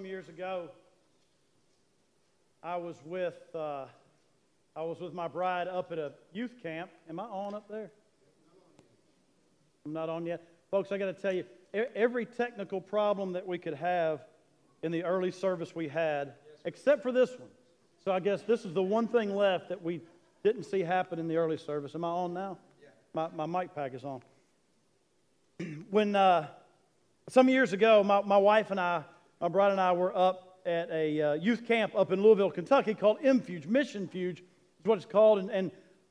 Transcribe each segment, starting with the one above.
years ago, I was with my bride up at a youth camp. Am I on up there? I'm not on yet. Folks, I got to tell you, every technical problem that we could have in the early service we had, except for this one. So I guess this is the one thing left that we didn't see happen in the early service. Am I on now? Yeah. My mic pack is on. When some years ago, my wife and I, my bride and I, were up at a youth camp up in Louisville, Kentucky called MFuge, Mission Fuge is what it's called. And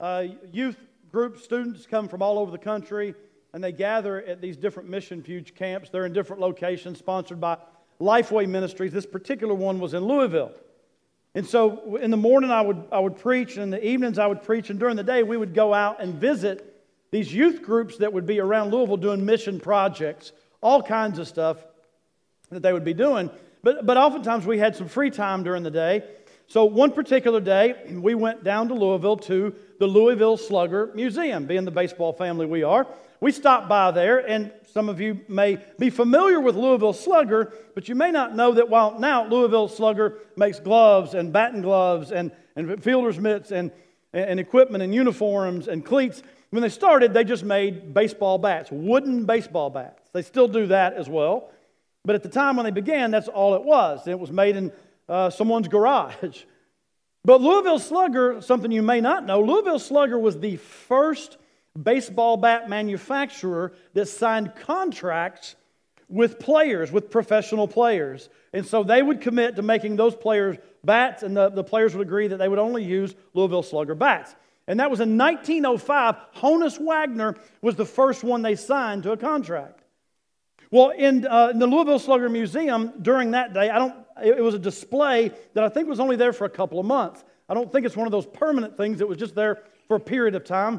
youth group students come from all over the country, and they gather at these different Mission Fuge camps. They're in different locations, sponsored by Lifeway Ministries. This particular one was in Louisville. And so in the morning I would preach, and in the evenings I would preach, and during the day we would go out and visit these youth groups that would be around Louisville doing mission projects, all kinds of stuff that they would be doing. But oftentimes we had some free time during the day. So one particular day, we went down to Louisville to the Louisville Slugger Museum. Being the baseball family we are, we stopped by there, and some of you may be familiar with Louisville Slugger, but you may not know that while now Louisville Slugger makes gloves and batting gloves and fielder's mitts and equipment and uniforms and cleats, when they started, they just made baseball bats, wooden baseball bats. They still do that as well. But at the time when they began, that's all it was. It was made in someone's garage. But Louisville Slugger, something you may not know, Louisville Slugger was the first baseball bat manufacturer that signed contracts with players, with professional players. And so they would commit to making those players bats, and the players would agree that they would only use Louisville Slugger bats. And that was in 1905. Honus Wagner was the first one they signed to a contract. Well, in the Louisville Slugger Museum during that day, it was a display that I think was only there for a couple of months. I don't think it's one of those permanent things that was just there for a period of time.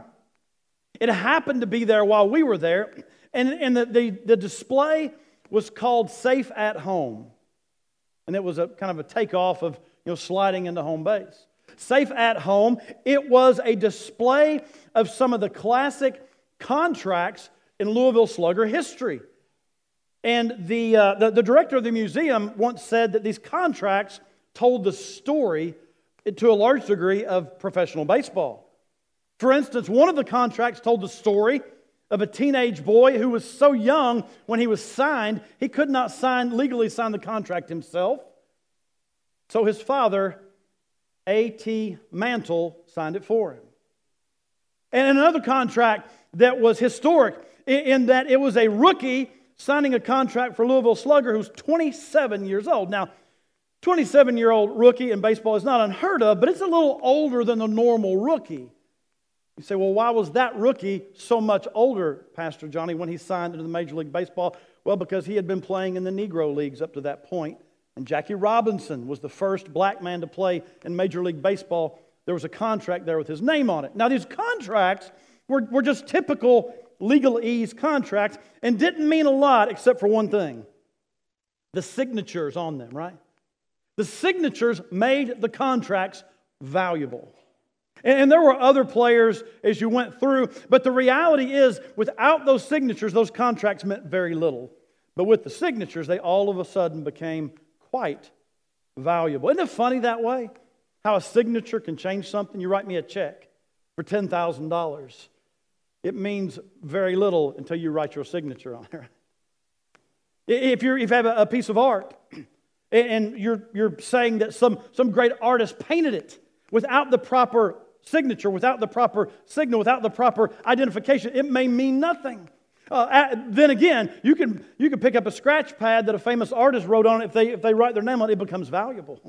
It happened to be there while we were there, and the display was called Safe at Home. And it was a kind of a takeoff of sliding into home base. Safe at Home, it was a display of some of the classic contracts in Louisville Slugger history. And the director of the museum once said that these contracts told the story, to a large degree, of professional baseball. For instance, one of the contracts told the story of a teenage boy who was so young when he was signed, he could not legally sign the contract himself. So his father, A.T. Mantle, signed it for him. And another contract that was historic in that it was a rookie signing a contract for Louisville Slugger who's 27 years old. Now, 27-year-old rookie in baseball is not unheard of, but it's a little older than the normal rookie. You say, well, why was that rookie so much older, Pastor Johnny, when he signed into the Major League Baseball? Well, because he had been playing in the Negro Leagues up to that point. And Jackie Robinson was the first black man to play in Major League Baseball. There was a contract there with his name on it. Now, these contracts were just typical legalese contracts and didn't mean a lot except for one thing. The signatures on them, right? The signatures made the contracts valuable. And there were other players as you went through, but the reality is, without those signatures, those contracts meant very little. But with the signatures, they all of a sudden became quite valuable. Isn't it funny that way? How a signature can change something? You write me a check for $10,000. It means very little until you write your signature on it. If you have a piece of art and you're saying that some great artist painted it without the proper signature, without the proper signal, without the proper identification, it may mean nothing. Then again, you can pick up a scratch pad that a famous artist wrote on it. If they write their name on it, it becomes valuable.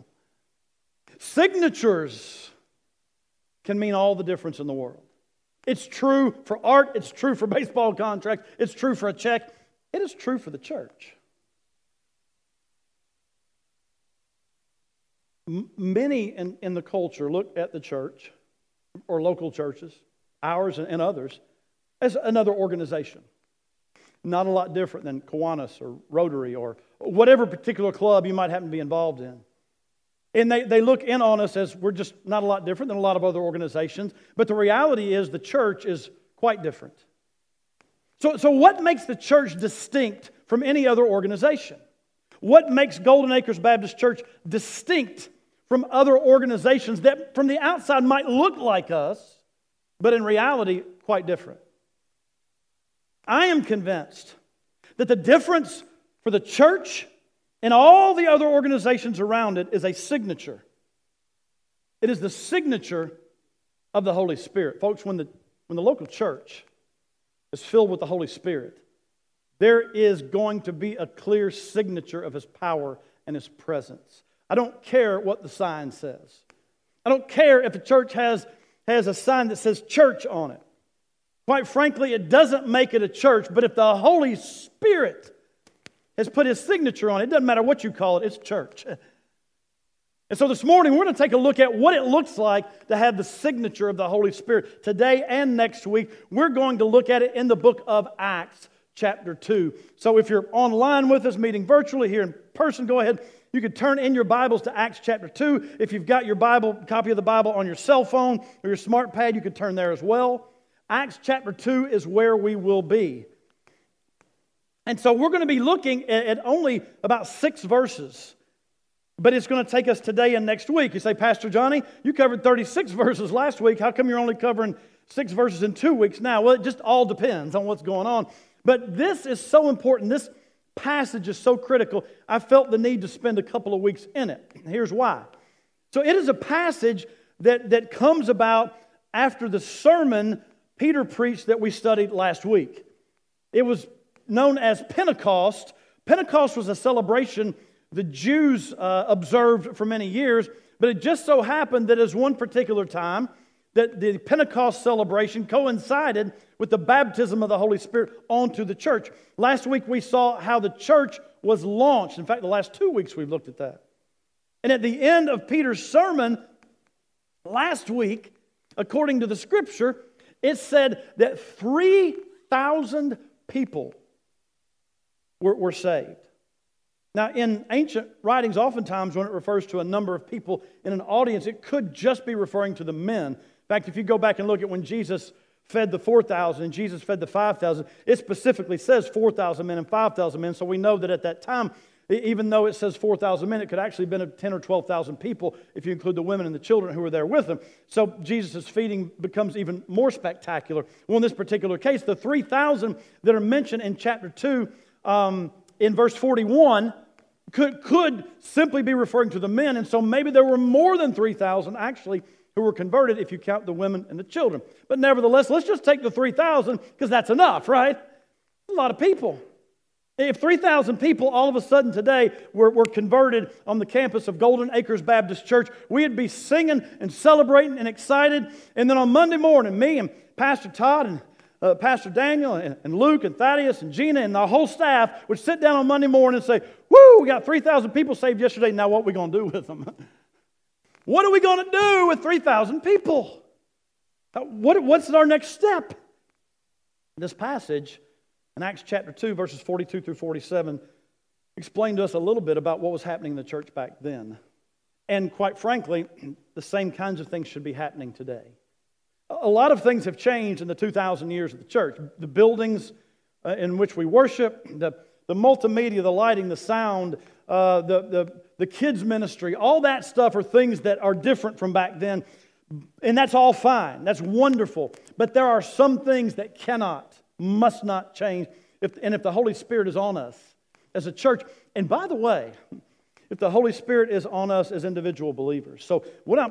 Signatures can mean all the difference in the world. It's true for art. It's true for baseball contracts. It's true for a check. It is true for the church. Many in the culture look at the church or local churches, ours and others, as another organization. Not a lot different than Kiwanis or Rotary or whatever particular club you might happen to be involved in. And they look in on us as we're just not a lot different than a lot of other organizations. But the reality is the church is quite different. So what makes the church distinct from any other organization? What makes Golden Acres Baptist Church distinct from other organizations that from the outside might look like us, but in reality, quite different? I am convinced that the difference for the church and all the other organizations around it is a signature. It is the signature of the Holy Spirit. Folks, when the local church is filled with the Holy Spirit, there is going to be a clear signature of His power and His presence. I don't care what the sign says. I don't care if the church has a sign that says church on it. Quite frankly, it doesn't make it a church, but if the Holy Spirit has put His signature on it, it doesn't matter what you call it, it's church. And so this morning, we're going to take a look at what it looks like to have the signature of the Holy Spirit. Today and next week, we're going to look at it in the book of Acts, chapter 2. So if you're online with us, meeting virtually here in person, go ahead. You can turn in your Bibles to Acts chapter 2. If you've got your Bible, copy of the Bible on your cell phone or your smart pad, you can turn there as well. Acts chapter 2 is where we will be. And so we're going to be looking at only about 6 verses. But it's going to take us today and next week. You say, Pastor Johnny, you covered 36 verses last week. How come you're only covering 6 verses in 2 weeks now? Well, it just all depends on what's going on. But this is so important. This passage is so critical. I felt the need to spend a couple of weeks in it. Here's why. So it is a passage that comes about after the sermon Peter preached that we studied last week. It was known as Pentecost. Pentecost was a celebration the Jews observed for many years, but it just so happened that as one particular time that the Pentecost celebration coincided with the baptism of the Holy Spirit onto the church. Last week we saw how the church was launched. In fact, the last 2 weeks we've looked at that. And at the end of Peter's sermon last week, according to the Scripture, it said that 3,000 people were saved. Now, in ancient writings, oftentimes when it refers to a number of people in an audience, it could just be referring to the men. In fact, if you go back and look at when Jesus fed the 4,000 and Jesus fed the 5,000, it specifically says 4,000 men and 5,000 men. So we know that at that time, even though it says 4,000 men, it could actually have been 10 or 12,000 people if you include the women and the children who were there with them. So Jesus' feeding becomes even more spectacular. Well, in this particular case, the 3,000 that are mentioned in chapter 2 in verse 41 could simply be referring to the men, and so maybe there were more than 3,000 actually who were converted if you count the women and the children. But nevertheless, let's just take the 3,000 because that's enough, right? A lot of people. If 3,000 people all of a sudden today were converted on the campus of Golden Acres Baptist Church, we'd be singing and celebrating and excited, and then on Monday morning, me and Pastor Todd and Pastor Daniel and Luke and Thaddeus and Gina and the whole staff would sit down on Monday morning and say, woo, we got 3,000 people saved yesterday, now what are we going to do with them? What are we going to do with 3,000 people? What's our next step? This passage in Acts chapter 2, verses 42 through 47, explained to us a little bit about what was happening in the church back then. And quite frankly, the same kinds of things should be happening today. A lot of things have changed in the 2,000 years of the church. The buildings in which we worship, the multimedia, the lighting, the sound, the kids' ministry, all that stuff are things that are different from back then. And that's all fine. That's wonderful. But there are some things that must not change if the Holy Spirit is on us as a church. And by the way, if the Holy Spirit is on us as individual believers. So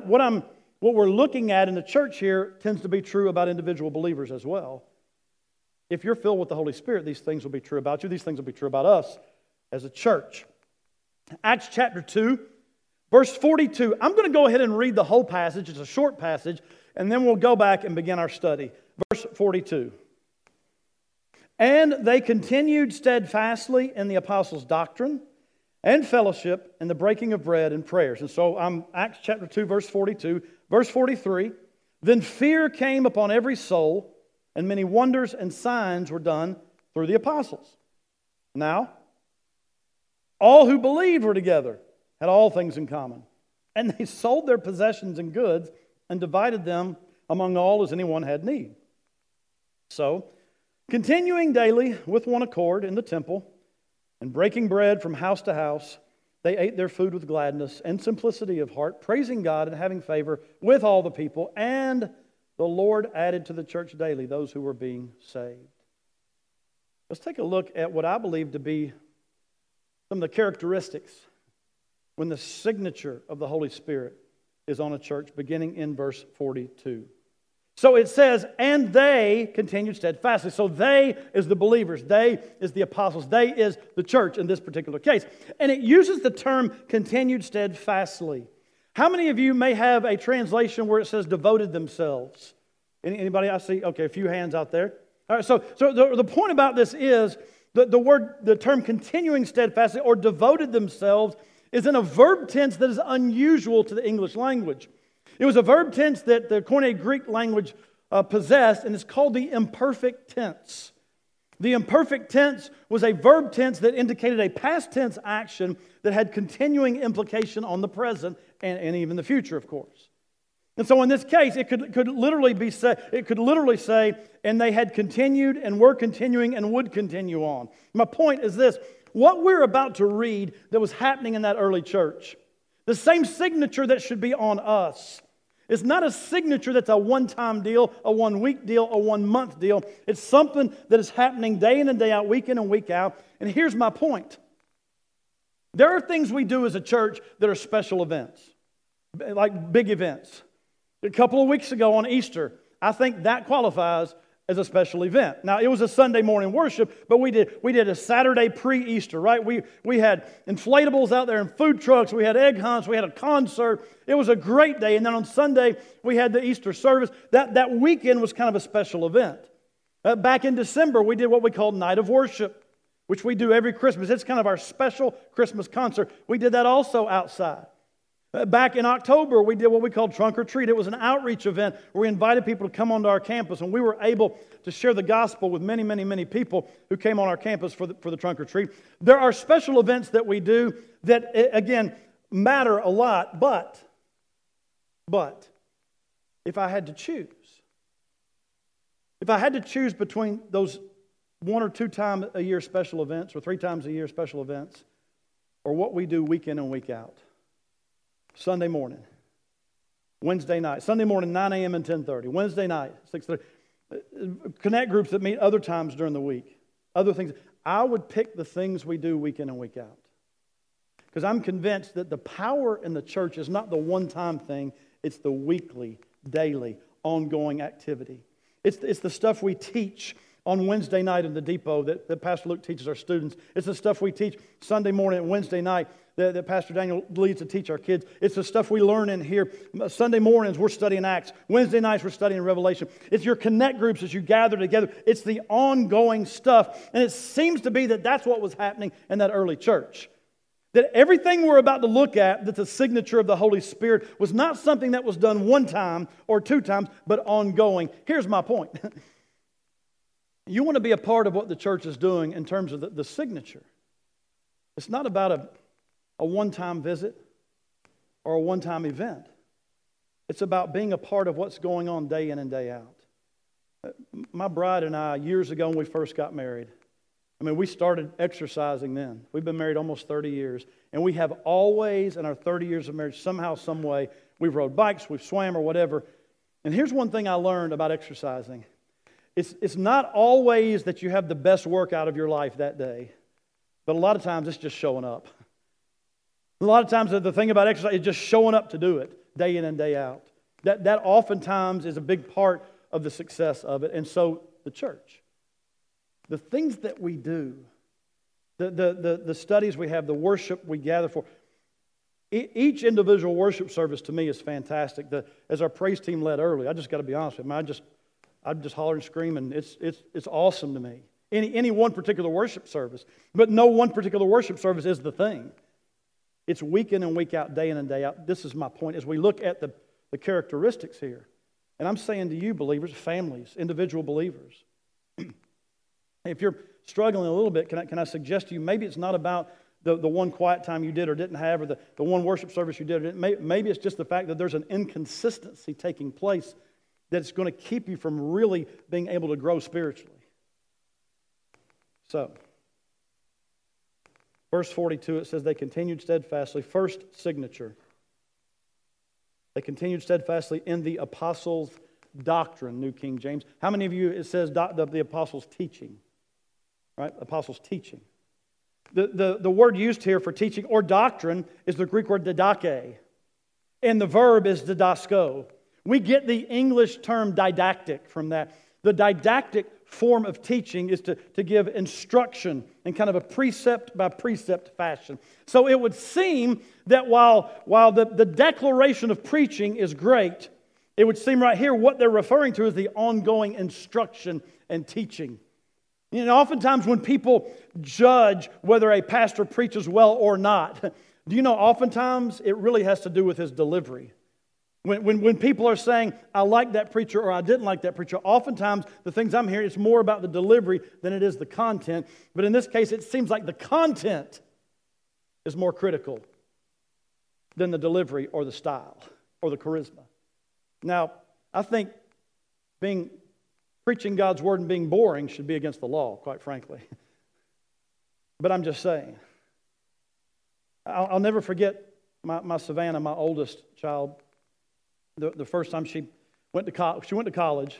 what we're looking at in the church here tends to be true about individual believers as well. If you're filled with the Holy Spirit, these things will be true about you. These things will be true about us as a church. Acts chapter 2, verse 42. I'm going to go ahead and read the whole passage. It's a short passage, and then we'll go back and begin our study. Verse 42. And they continued steadfastly in the apostles' doctrine and fellowship and the breaking of bread and prayers. And so Acts chapter 2, verse 42. Verse 43, then fear came upon every soul, and many wonders and signs were done through the apostles. Now, all who believed were together, had all things in common. And they sold their possessions and goods and divided them among all as anyone had need. So, continuing daily with one accord in the temple, And breaking bread from house to house, they ate their food with gladness and simplicity of heart, praising God and having favor with all the people. And the Lord added to the church daily those who were being saved. Let's take a look at what I believe to be some of the characteristics when the signature of the Holy Spirit is on a church, beginning in verse 42. So it says, and they continued steadfastly. So they is the believers. They is the apostles. They is the church in this particular case. And it uses the term continued steadfastly. How many of you may have a translation where it says devoted themselves? Anybody I see? Okay, a few hands out there. All right, so the point about this is the term continuing steadfastly or devoted themselves is in a verb tense that is unusual to the English language. It was a verb tense that the Koine Greek language possessed, and it's called the imperfect tense. The imperfect tense was a verb tense that indicated a past tense action that had continuing implication on the present and even the future, of course. And so in this case, it could literally say, and they had continued and were continuing and would continue on. My point is this: what we're about to read that was happening in that early church, the same signature that should be on us. It's not a signature that's a one-time deal, a one-week deal, a one-month deal. It's something that is happening day in and day out, week in and week out. And here's my point. There are things we do as a church that are special events, like big events. A couple of weeks ago on Easter, I think that qualifies as a special event. Now, it was a Sunday morning worship, but we did a Saturday pre-Easter, right? We had inflatables out there and food trucks. We had egg hunts. We had a concert. It was a great day. And then on Sunday, we had the Easter service. That weekend was kind of a special event. Back in December, we did what we called Night of Worship, which we do every Christmas. It's kind of our special Christmas concert. We did that also outside. Back in October, we did what we called Trunk or Treat. It was an outreach event where we invited people to come onto our campus, and we were able to share the gospel with many, many, many people who came on our campus for the Trunk or Treat. There are special events that we do that, again, matter a lot, but if I had to choose between those 1 or 2 times a year special events or 3 times a year special events or what we do week in and week out, Sunday morning, Wednesday night, Sunday morning 9 a.m. and 10:30, Wednesday night 6:30, connect groups that meet other times during the week, other things. I would pick the things we do week in and week out because I'm convinced that the power in the church is not the one-time thing, it's the weekly, daily, ongoing activity. It's the stuff we teach on Wednesday night in the depot that Pastor Luke teaches our students. It's the stuff we teach Sunday morning and Wednesday night that Pastor Daniel leads to teach our kids. It's the stuff we learn in here. Sunday mornings, we're studying Acts. Wednesday nights, we're studying Revelation. It's your connect groups as you gather together. It's the ongoing stuff. And it seems to be that that's what was happening in that early church. That everything we're about to look at, that's a signature of the Holy Spirit, was not something that was done 1 time or 2 times, but ongoing. Here's my point. You want to be a part of what the church is doing in terms of the signature. It's not about a one-time visit or a one-time event. It's about being a part of what's going on day in and day out. My bride and I, years ago when we first got married, we started exercising then. We've been married almost 30 years. And we have always, in our 30 years of marriage, somehow, some way, we've rode bikes, we've swam or whatever. And here's one thing I learned about exercising. It's not always that you have the best workout of your life that day. But a lot of times it's just showing up. A lot of times the thing about exercise is just showing up to do it day in and day out. That oftentimes is a big part of the success of it. And so the church. The things that we do, the studies we have, the worship we gather for, each individual worship service to me is fantastic. As our praise team led earlier, I just got to be honest with you, I'm just hollering and screaming. It's awesome to me. Any one particular worship service, but no one particular worship service is the thing. It's week in and week out, day in and day out. This is my point as we look at the characteristics here. And I'm saying to you, believers, families, individual believers, if you're struggling a little bit, can I suggest to you, maybe it's not about the one quiet time you did or didn't have, or the one worship service you did or didn't. Maybe it's just the fact that there's an inconsistency taking place that's going to keep you from really being able to grow spiritually. So, Verse 42, it says, they continued steadfastly. First signature. They continued steadfastly in the apostles' doctrine, New King James. How many of you, it says the apostles' teaching? Right? Apostles' teaching. The word used here for teaching or doctrine is the Greek word didache. And the verb is didasko. We get the English term didactic from that. The didactic form of teaching is to give instruction in kind of a precept by precept fashion. So it would seem that while the declaration of preaching is great, it would seem right here what they're referring to is the ongoing instruction and teaching. You know, oftentimes when people judge whether a pastor preaches well or not, do you know oftentimes it really has to do with his delivery. When people are saying, I like that preacher or I didn't like that preacher, oftentimes the things I'm hearing, it's more about the delivery than it is the content. But in this case, it seems like the content is more critical than the delivery or the style or the charisma. Now, I think preaching God's word and being boring should be against the law, quite frankly. But I'm just saying. I'll never forget my Savannah, my oldest child. The first time she went to college.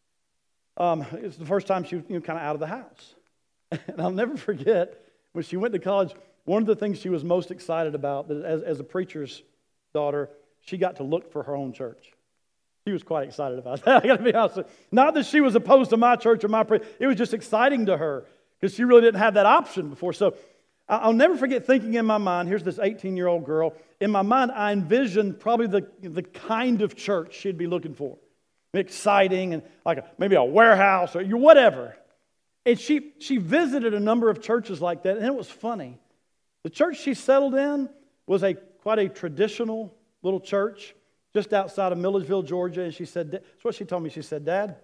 It's the first time she was kind of out of the house. And I'll never forget when she went to college, one of the things she was most excited about, that as a preacher's daughter, she got to look for her own church. She was quite excited about that, I got to be honest with you. Not that she was opposed to my church or my preacher. It was just exciting to her because she really didn't have that option before. So I'll never forget thinking in my mind, here's this 18-year-old girl. In my mind, I envisioned probably the kind of church she'd be looking for. Exciting and like maybe a warehouse or whatever. And she visited a number of churches like that, and it was funny. The church she settled in was quite a traditional little church just outside of Milledgeville, Georgia. And she said, that's what she told me. She said, Dad,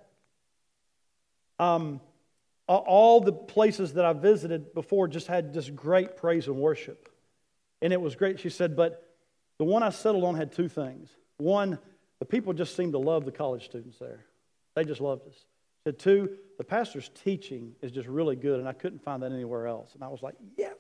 all the places that I visited before just had this great praise and worship. And it was great. She said, but the one I settled on had two things. One, the people just seemed to love the college students there. They just loved us. She said, two, the pastor's teaching is just really good, and I couldn't find that anywhere else. And I was like, yes.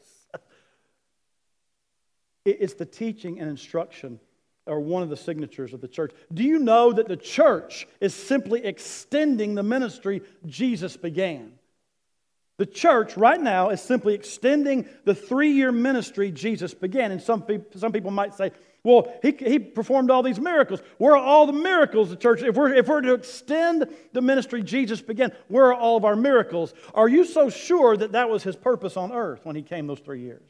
It's the teaching and instruction are one of the signatures of the church. Do you know that the church is simply extending the ministry Jesus began? The church right now is simply extending the 3-year ministry Jesus began. And some people might say, well, he performed all these miracles. Where are all the miracles the church? If we're to extend the ministry Jesus began, where are all of our miracles? Are you so sure that was his purpose on earth when he came those 3 years?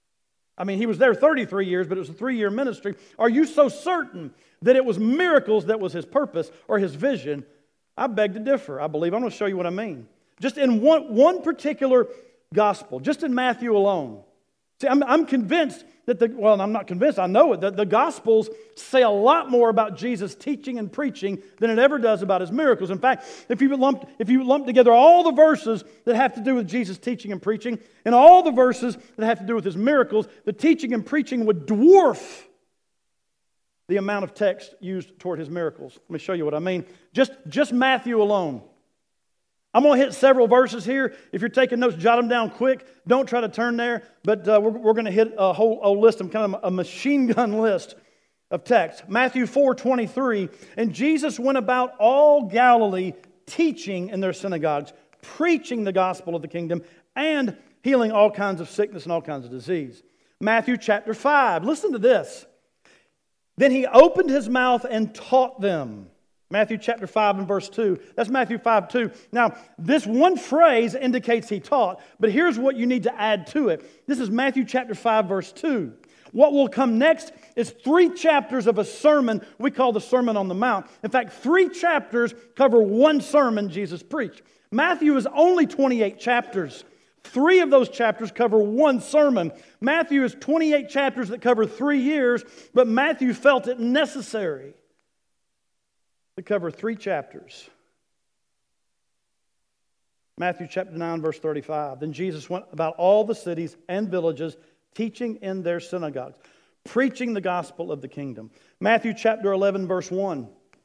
I mean, he was there 33 years, but it was a 3-year ministry. Are you so certain that it was miracles that was his purpose or his vision? I beg to differ, I believe. I'm going to show you what I mean. Just in one particular gospel, just in Matthew alone. See, I'm convinced that I'm not convinced, I know it, that the Gospels say a lot more about Jesus' teaching and preaching than it ever does about his miracles. In fact, if you lump together all the verses that have to do with Jesus' teaching and preaching, and all the verses that have to do with his miracles, the teaching and preaching would dwarf the amount of text used toward his miracles. Let me show you what I mean. Just Matthew alone. I'm going to hit several verses here. If you're taking notes, jot them down quick. Don't try to turn there. But we're going to hit a whole list, kind of a machine gun list of text. Matthew 4:23. And Jesus went about all Galilee, teaching in their synagogues, preaching the gospel of the kingdom, and healing all kinds of sickness and all kinds of disease. Matthew chapter 5. Listen to this. Then he opened his mouth and taught them. Matthew chapter 5 and verse 2. That's Matthew 5:2. Now, this one phrase indicates he taught, but here's what you need to add to it. This is Matthew chapter 5 verse 2. What will come next is 3 chapters of a sermon we call the Sermon on the Mount. In fact, 3 chapters cover one sermon Jesus preached. Matthew is only 28 chapters. 3 of those chapters cover one sermon. Matthew is 28 chapters that cover 3 years, but Matthew felt it necessary to cover 3 chapters. Matthew chapter 9, verse 35. Then Jesus went about all the cities and villages, teaching in their synagogues, preaching the gospel of the kingdom. Matthew chapter 11, verse 1.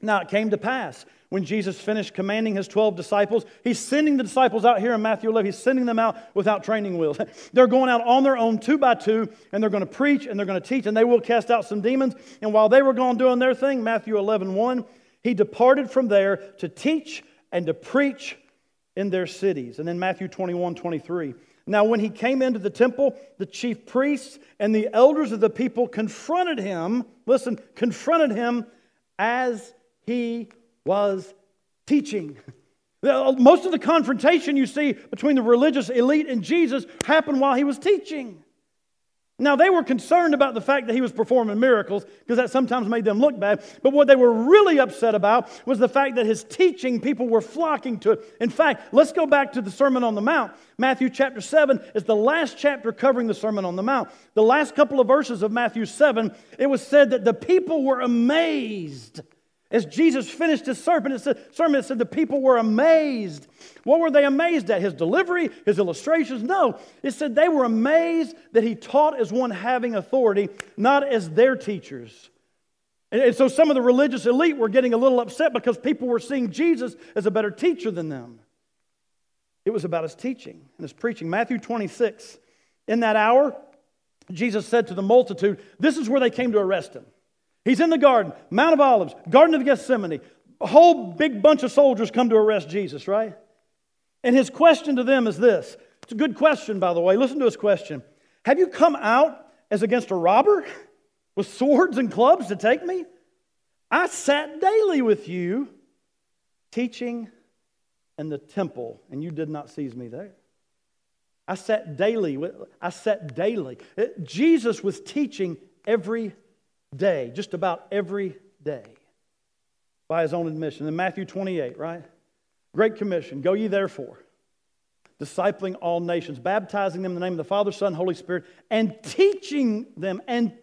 Now it came to pass, when Jesus finished commanding his 12 disciples, he's sending the disciples out here in Matthew 11. He's sending them out without training wheels. They're going out on their own, 2 by 2, and they're going to preach and they're going to teach, and they will cast out some demons. And while they were gone doing their thing, Matthew 11:1, he departed from there to teach and to preach in their cities. And then Matthew 21:23. Now when he came into the temple, the chief priests and the elders of the people confronted him, listen, confronted him as he was teaching. Most of the confrontation you see between the religious elite and Jesus happened while he was teaching. Now, they were concerned about the fact that he was performing miracles because that sometimes made them look bad. But what they were really upset about was the fact that his teaching, people were flocking to it. In fact, let's go back to the Sermon on the Mount. Matthew chapter 7 is the last chapter covering the Sermon on the Mount. The last couple of verses of Matthew 7, it was said that the people were amazed. As Jesus finished his sermon, it said the people were amazed. What were they amazed at? His delivery, his illustrations? No. It said they were amazed that he taught as one having authority, not as their teachers. And so some of the religious elite were getting a little upset because people were seeing Jesus as a better teacher than them. It was about his teaching and his preaching. Matthew 26. In that hour, Jesus said to the multitude, this is where they came to arrest him. He's in the garden, Mount of Olives, Garden of Gethsemane. A whole big bunch of soldiers come to arrest Jesus, right? And his question to them is this. It's a good question, by the way. Listen to his question. Have you come out as against a robber with swords and clubs to take me? I sat daily with you teaching in the temple, and you did not seize me there. I sat daily. Jesus was teaching every day, just about every day, by his own admission. In Matthew 28, right? Great Commission, go ye therefore, discipling all nations, baptizing them in the name of the Father, Son, Holy Spirit, and teaching them.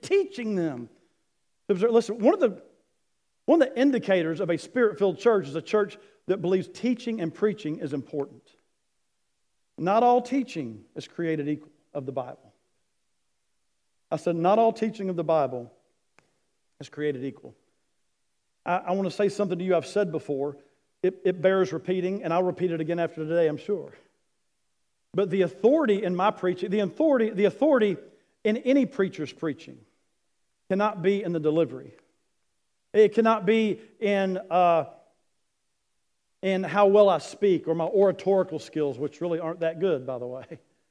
Listen, one of the indicators of a Spirit-filled church is a church that believes teaching and preaching is important. Not all teaching is created equal of the Bible. I said not all teaching of the Bible is created equal. I want to say something to you I've said before. It bears repeating, and I'll repeat it again after today, I'm sure. But the authority in my preaching, the authority in any preacher's preaching cannot be in the delivery. It cannot be in how well I speak or my oratorical skills, which really aren't that good, by the way.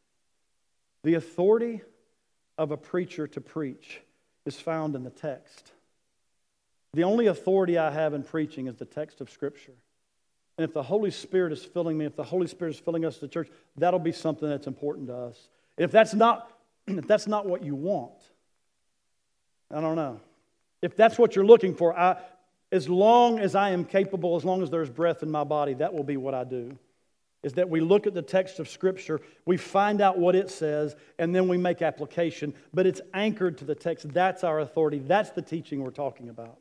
The authority of a preacher to preach is found in the text. The only authority I have in preaching is the text of Scripture. And if the Holy Spirit is filling me, if the Holy Spirit is filling us, the church, that'll be something that's important to us. If that's not what you want, I don't know. If that's what you're looking for, as long as I am capable, as long as there's breath in my body, that will be what I do. Is that we look at the text of Scripture, we find out what it says, and then we make application. But it's anchored to the text. That's our authority. That's the teaching we're talking about.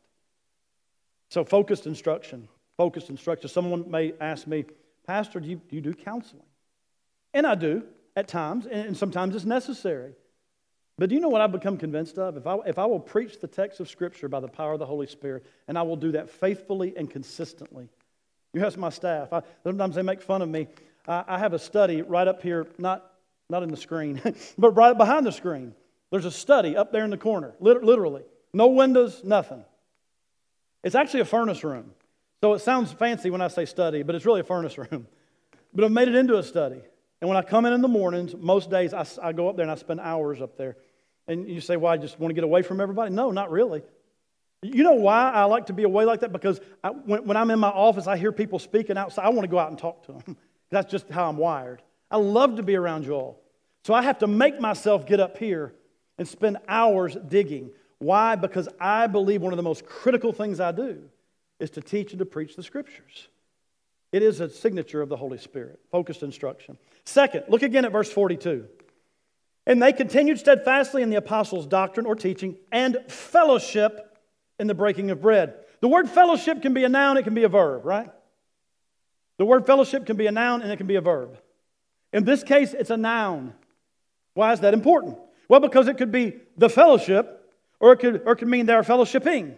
So focused instruction. Focused instruction. Someone may ask me, Pastor, do you do counseling? And I do at times, and sometimes it's necessary. But do you know what I've become convinced of? If I will preach the text of Scripture by the power of the Holy Spirit, and I will do that faithfully and consistently. You ask my staff. Sometimes they make fun of me. I have a study right up here, not in the screen, but right behind the screen. There's a study up there in the corner, literally. No windows, nothing. It's actually a furnace room. So it sounds fancy when I say study, but it's really a furnace room. But I've made it into a study. And when I come in the mornings, most days I go up there and I spend hours up there. And you say, well, I just want to get away from everybody? No, not really. You know why I like to be away like that? Because when I'm in my office, I hear people speaking outside. I want to go out and talk to them. That's just how I'm wired. I love to be around you all. So I have to make myself get up here and spend hours digging. Why? Because I believe one of the most critical things I do is to teach and to preach the Scriptures. It is a signature of the Holy Spirit, focused instruction. Second, look again at verse 42. And they continued steadfastly in the apostles' doctrine or teaching and fellowship in the breaking of bread. The word fellowship can be a noun, it can be a verb, right? The word fellowship can be a noun and it can be a verb. In this case, it's a noun. Why is that important? Well, because it could be the fellowship, or it could mean they are fellowshipping.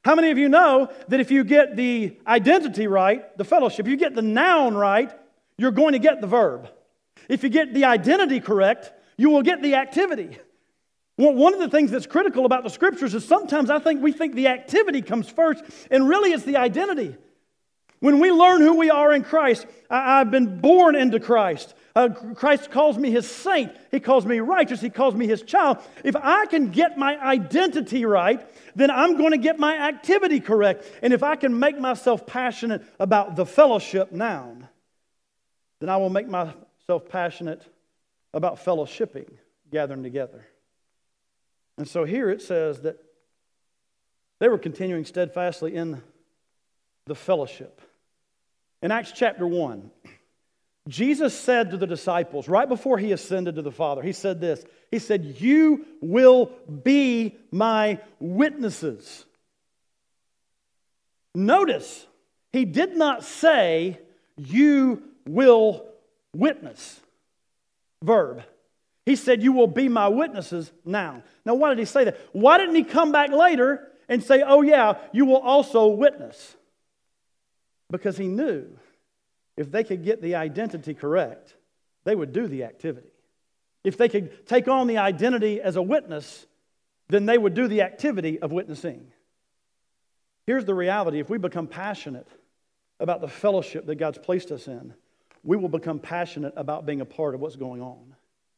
How many of you know that if you get the identity right, the fellowship, you get the noun right, you're going to get the verb? If you get the identity correct, you will get the activity. Well, one of the things that's critical about the Scriptures is sometimes we think the activity comes first, and really it's the identity. When we learn who we are in Christ, I've been born into Christ. Christ calls me His saint. He calls me righteous. He calls me His child. If I can get my identity right, then I'm going to get my activity correct. And if I can make myself passionate about the fellowship noun, then I will make myself passionate about fellowshipping, gathering together. And so here it says that they were continuing steadfastly in the fellowship. In Acts chapter 1, Jesus said to the disciples, right before He ascended to the Father, He said this. He said, "You will be my witnesses." Notice, He did not say, "You will witness." Verb. He said, "You will be my witnesses" now. Now, why did He say that? Why didn't He come back later and say, "Oh yeah, you will also witness"? Because He knew if they could get the identity correct, they would do the activity. If they could take on the identity as a witness, then they would do the activity of witnessing. Here's the reality. If we become passionate about the fellowship that God's placed us in, we will become passionate about being a part of what's going on.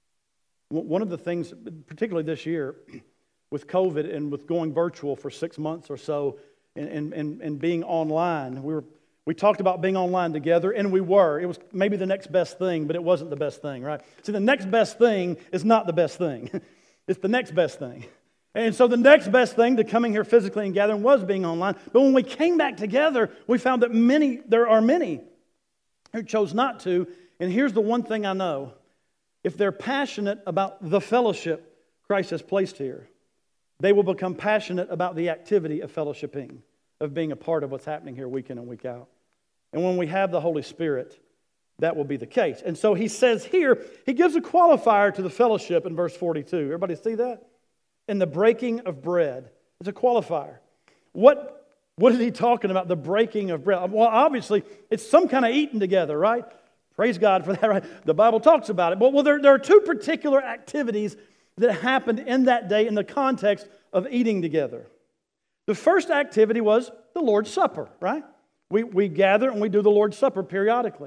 One of the things, particularly this year, with COVID and with going virtual for 6 months or so and being online, we talked about being online together, and we were. It was maybe the next best thing, but it wasn't the best thing, right? See, the next best thing is not the best thing. It's the next best thing. And so the next best thing to coming here physically and gathering was being online. But when we came back together, we found that there are many who chose not to. And here's the one thing I know. If they're passionate about the fellowship Christ has placed here, they will become passionate about the activity of fellowshipping, of being a part of what's happening here week in and week out. And when we have the Holy Spirit, that will be the case. And so he says here, he gives a qualifier to the fellowship in verse 42. Everybody see that? In the breaking of bread. It's a qualifier. What is he talking about, the breaking of bread? Well, obviously, it's some kind of eating together, right? Praise God for that, right? The Bible talks about it. But well, there are two particular activities that happened in that day in the context of eating together. The first activity was the Lord's Supper, right? We gather and we do the Lord's Supper periodically.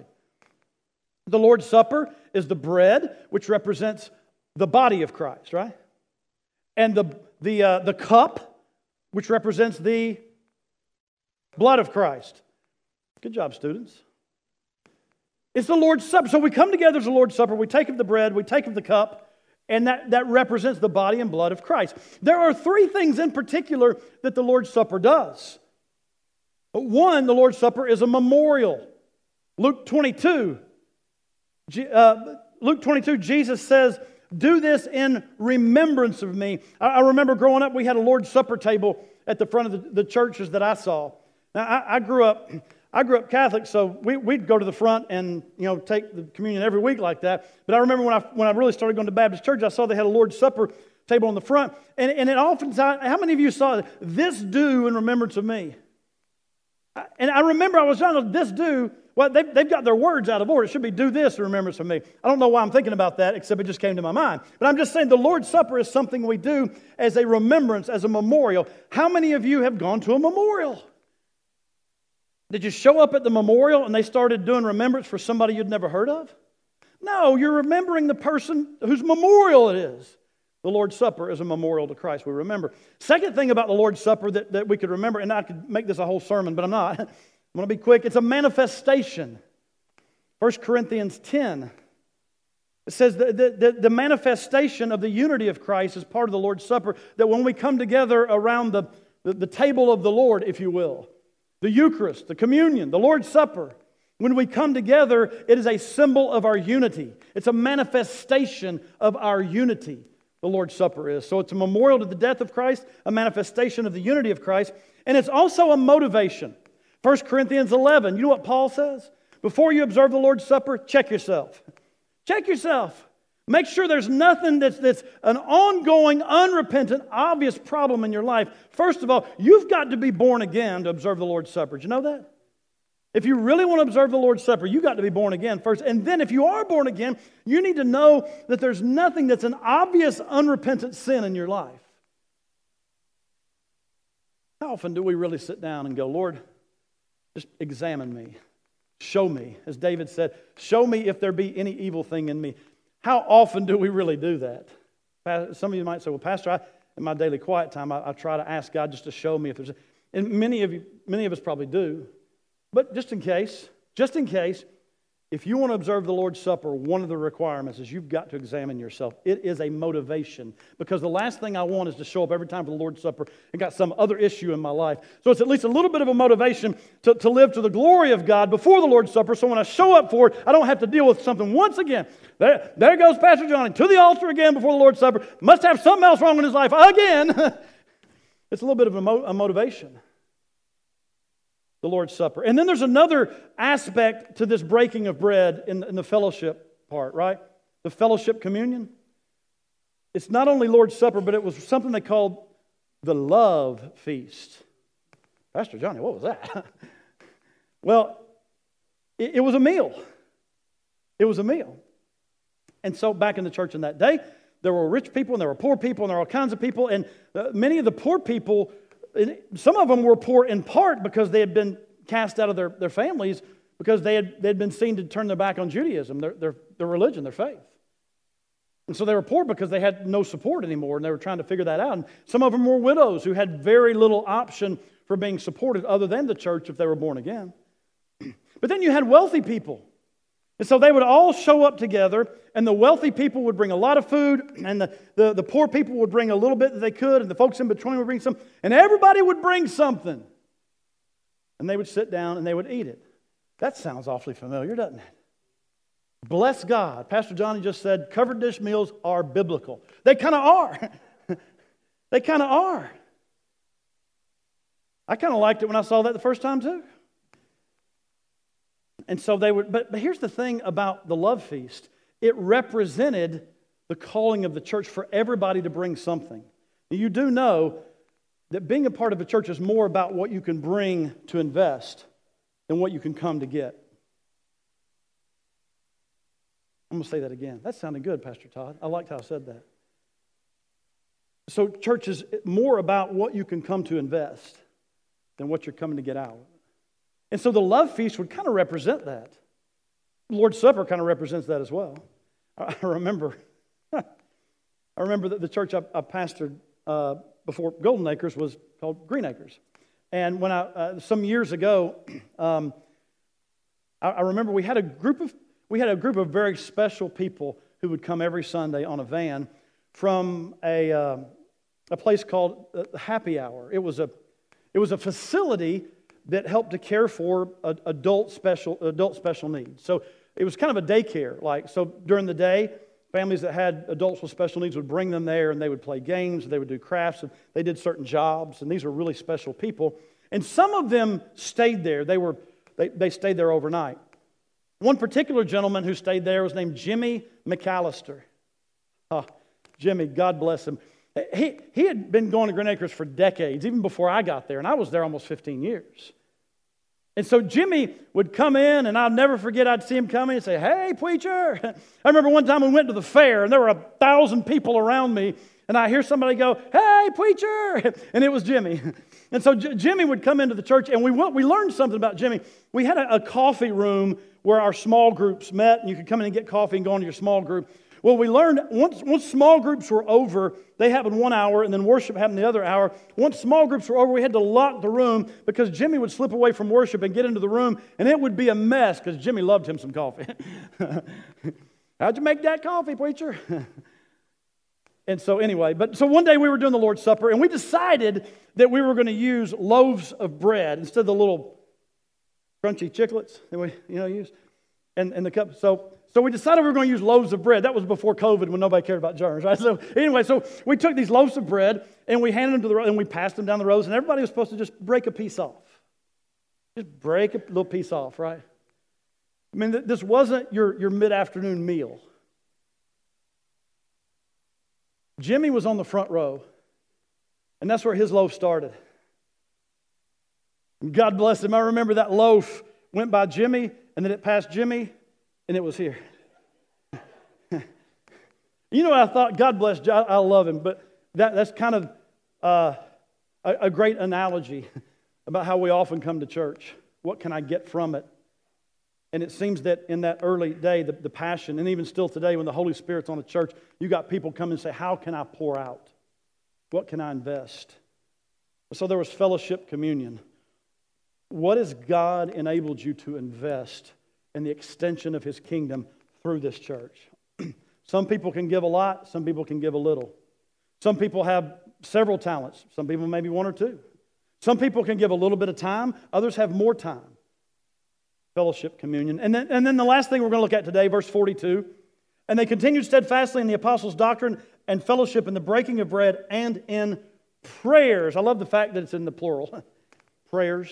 The Lord's Supper is the bread, which represents the body of Christ, right? And the cup, which represents the blood of Christ. Good job, students. It's the Lord's Supper. So we come together as the Lord's Supper. We take of the bread, we take of the cup, and that represents the body and blood of Christ. There are three things in particular that the Lord's Supper does. One, the Lord's Supper is a memorial. Luke 22, Jesus says, "Do this in remembrance of me." I remember growing up, we had a Lord's Supper table at the front of the churches that I saw. Now, I grew up Catholic, so we'd go to the front and take the communion every week like that. But I remember when I really started going to Baptist church, I saw they had a Lord's Supper table on the front, and it oftentimes, how many of you saw this do in remembrance of me? And I remember I was trying to well, they've got their words out of order. It should be do this in remembrance of me. I don't know why I'm thinking about that, except it just came to my mind. But I'm just saying the Lord's Supper is something we do as a remembrance, as a memorial. How many of you have gone to a memorial? Did you show up at the memorial and they started doing remembrance for somebody you'd never heard of? No, you're remembering the person whose memorial it is. The Lord's Supper is a memorial to Christ, we remember. Second thing about the Lord's Supper that we could remember, and I could make this a whole sermon, but I'm not. I'm going to be quick. It's a manifestation. 1 Corinthians 10. It says the manifestation of the unity of Christ is part of the Lord's Supper, that when we come together around the table of the Lord, if you will, the Eucharist, the communion, the Lord's Supper, when we come together, it is a symbol of our unity. It's a manifestation of our unity. The Lord's Supper is. So it's a memorial to the death of Christ, a manifestation of the unity of Christ, and it's also a motivation. 1 Corinthians 11, you know what Paul says? Before you observe the Lord's Supper, check yourself. Check yourself. Make sure there's nothing that's an ongoing, unrepentant, obvious problem in your life. First of all, you've got to be born again to observe the Lord's Supper. Did you know that? If you really want to observe the Lord's Supper, you've got to be born again first. And then if you are born again, you need to know that there's nothing that's an obvious, unrepentant sin in your life. How often do we really sit down and go, Lord, just examine me. Show me. As David said, show me if there be any evil thing in me. How often do we really do that? Some of you might say, well, Pastor, in my daily quiet time, I try to ask God just to show me if there's... And many of us probably do. But just in case, if you want to observe the Lord's Supper, one of the requirements is you've got to examine yourself. It is a motivation, because the last thing I want is to show up every time for the Lord's Supper and got some other issue in my life. So it's at least a little bit of a motivation to live to the glory of God before the Lord's Supper, so when I show up for it, I don't have to deal with something once again. There goes Pastor Johnny to the altar again before the Lord's Supper. Must have something else wrong in his life again. It's a little bit of a motivation. The Lord's Supper. And then there's another aspect to this breaking of bread in the fellowship part, right? The fellowship communion. It's not only Lord's Supper, but it was something they called the love feast. Pastor Johnny, what was that? Well, it was a meal. It was a meal. And so back in the church in that day, there were rich people and there were poor people and there were all kinds of people. And many of the poor people, some of them were poor in part because they had been cast out of their families because they had been seen to turn their back on Judaism, their religion, their faith. And so they were poor because they had no support anymore, and they were trying to figure that out. And some of them were widows who had very little option for being supported other than the church if they were born again. But then you had wealthy people. And so they would all show up together, and the wealthy people would bring a lot of food, and the poor people would bring a little bit that they could, and the folks in between would bring some, and everybody would bring something. And they would sit down and they would eat it. That sounds awfully familiar, doesn't it? Bless God. Pastor Johnny just said covered dish meals are biblical. They kind of are. They kind of are. I kind of liked it when I saw that the first time too. And so they would, but here's the thing about the love feast. It represented the calling of the church for everybody to bring something. You do know that being a part of a church is more about what you can bring to invest than what you can come to get. I'm going to say that again. That sounded good, Pastor Todd. I liked how I said that. So church is more about what you can come to invest than what you're coming to get out. And so the love feast would kind of represent that. The Lord's Supper kind of represents that as well. I remember that the church I pastored before Golden Acres was called Green Acres. And when some years ago, I remember we had a group of very special people who would come every Sunday on a van from a place called Happy Hour. It was a facility that helped to care for adult special needs. So it was kind of a daycare. So during the day, families that had adults with special needs would bring them there, and they would play games, they would do crafts, and they did certain jobs, and these were really special people. And some of them stayed there. They stayed there overnight. One particular gentleman who stayed there was named Jimmy McAllister. Jimmy, God bless him. He had been going to Green Acres for decades, even before I got there, and I was there almost 15 years. And so Jimmy would come in, and I'll never forget, I'd see him come in and say, "Hey, preacher." I remember one time we went to the fair, and there were 1,000 people around me, and I hear somebody go, "Hey, preacher," and it was Jimmy. And so Jimmy would come into the church, and we learned something about Jimmy. We had a coffee room where our small groups met, and you could come in and get coffee and go into your small group. Well, we learned once small groups were over, they happened 1 hour, and then worship happened the other hour. Once small groups were over, we had to lock the room because Jimmy would slip away from worship and get into the room, and it would be a mess because Jimmy loved him some coffee. "How'd you make that coffee, preacher?" And so anyway, so one day we were doing the Lord's Supper, and we decided that we were going to use loaves of bread instead of the little crunchy chiclets that we use, and the cup. So we decided we were going to use loaves of bread. That was before COVID when nobody cared about germs, right? So anyway, so we took these loaves of bread and we handed them and we passed them down the rows, and everybody was supposed to just break a piece off. Just break a little piece off, right? I mean, this wasn't your mid-afternoon meal. Jimmy was on the front row, and that's where his loaf started. God bless him. I remember that loaf went by Jimmy, and then it passed Jimmy, and it was here. You know what I thought? God bless John. I love him, but that's kind of a great analogy about how we often come to church. What can I get from it? And it seems that in that early day, the passion, and even still today when the Holy Spirit's on the church, you got people come and say, how can I pour out? What can I invest? So there was fellowship communion. What has God enabled you to invest in the extension of His kingdom through this church? Some people can give a lot, some people can give a little. Some people have several talents, some people maybe one or two. Some people can give a little bit of time, others have more time. Fellowship communion. And then the last thing we're going to look at today, verse 42. And they continued steadfastly in the apostles' doctrine and fellowship in the breaking of bread and in prayers. I love the fact that it's in the plural. Prayers.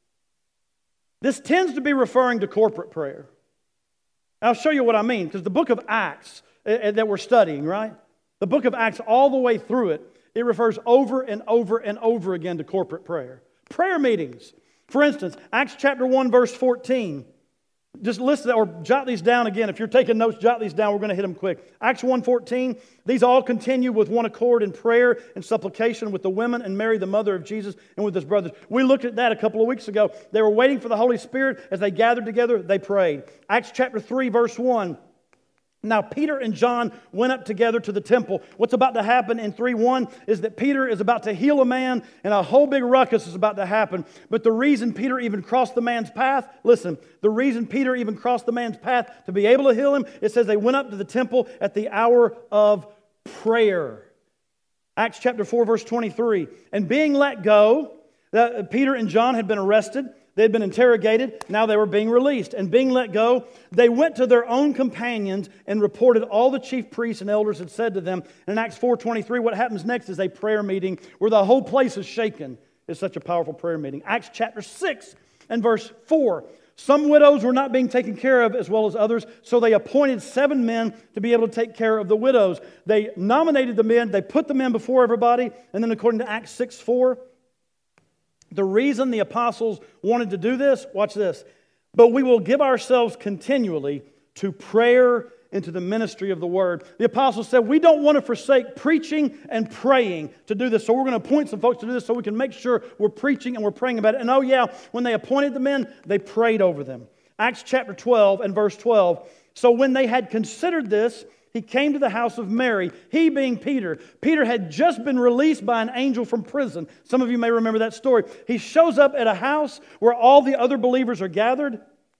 This tends to be referring to corporate prayer. I'll show you what I mean, because the book of Acts that we're studying, right? The book of Acts, all the way through it, it refers over and over and over again to corporate prayer. Prayer meetings. For instance, Acts chapter 1, verse 14. Just listen or jot these down again. If you're taking notes, jot these down. We're going to hit them quick. Acts 1:14. These all continue with one accord in prayer and supplication with the women and Mary, the mother of Jesus, and with his brothers. We looked at that a couple of weeks ago. They were waiting for the Holy Spirit. As they gathered together, they prayed. Acts chapter 3, verse 1. Now, Peter and John went up together to the temple. What's about to happen in 3:1 is that Peter is about to heal a man, and a whole big ruckus is about to happen. But the reason Peter even crossed the man's path, listen, the reason Peter even crossed the man's path to be able to heal him, it says they went up to the temple at the hour of prayer. Acts chapter 4, verse 23. And being let go, Peter and John had been arrested. They had been interrogated. Now they were being released. And being let go, they went to their own companions and reported all the chief priests and elders had said to them. And in Acts 4:23, what happens next is a prayer meeting where the whole place is shaken. It's such a powerful prayer meeting. Acts chapter 6 and verse 4. Some widows were not being taken care of as well as others, so they appointed 7 men to be able to take care of the widows. They nominated the men. They put the men before everybody. And then according to Acts 6:4, the reason the apostles wanted to do this, watch this, but we will give ourselves continually to prayer and to the ministry of the word. The apostles said, we don't want to forsake preaching and praying to do this. So we're going to appoint some folks to do this so we can make sure we're preaching and we're praying about it. And oh yeah, when they appointed the men, they prayed over them. Acts chapter 12 and verse 12. So when they had considered this, he came to the house of Mary, he being Peter. Peter had just been released by an angel from prison. Some of you may remember that story. He shows up at a house where all the other believers are gathered,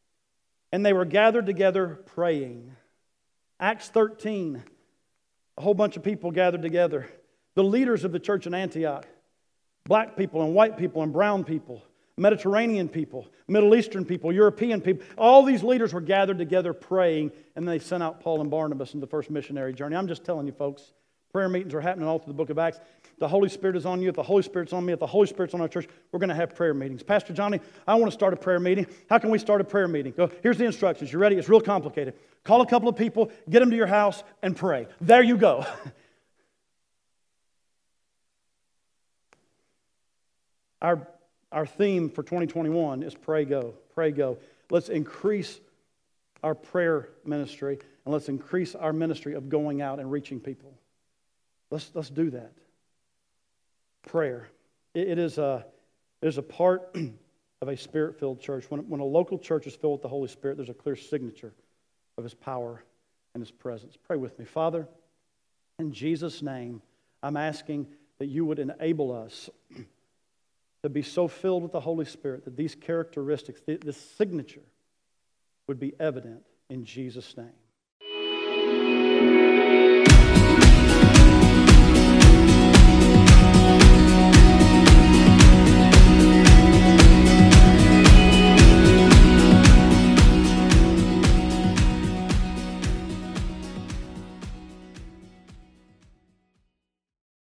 and they were gathered together praying. Acts 13, a whole bunch of people gathered together. The leaders of the church in Antioch, black people and white people and brown people, Mediterranean people, Middle Eastern people, European people. All these leaders were gathered together praying, and they sent out Paul and Barnabas in the first missionary journey. I'm just telling you, folks, prayer meetings are happening all through the book of Acts. The Holy Spirit is on you. If the Holy Spirit's on me, if the Holy Spirit's on our church, we're going to have prayer meetings. Pastor Johnny, I want to start a prayer meeting. How can we start a prayer meeting? Here's the instructions. You ready? It's real complicated. Call a couple of people, get them to your house, and pray. There you go. Our theme for 2021 is pray, go, pray, go. Let's increase our prayer ministry, and let's increase our ministry of going out and reaching people. Let's do that. Prayer. It is a part of a Spirit-filled church. When a local church is filled with the Holy Spirit, there's a clear signature of His power and His presence. Pray with me. Father, in Jesus' name, I'm asking that you would enable us to be so filled with the Holy Spirit that these characteristics, this signature, would be evident in Jesus' name.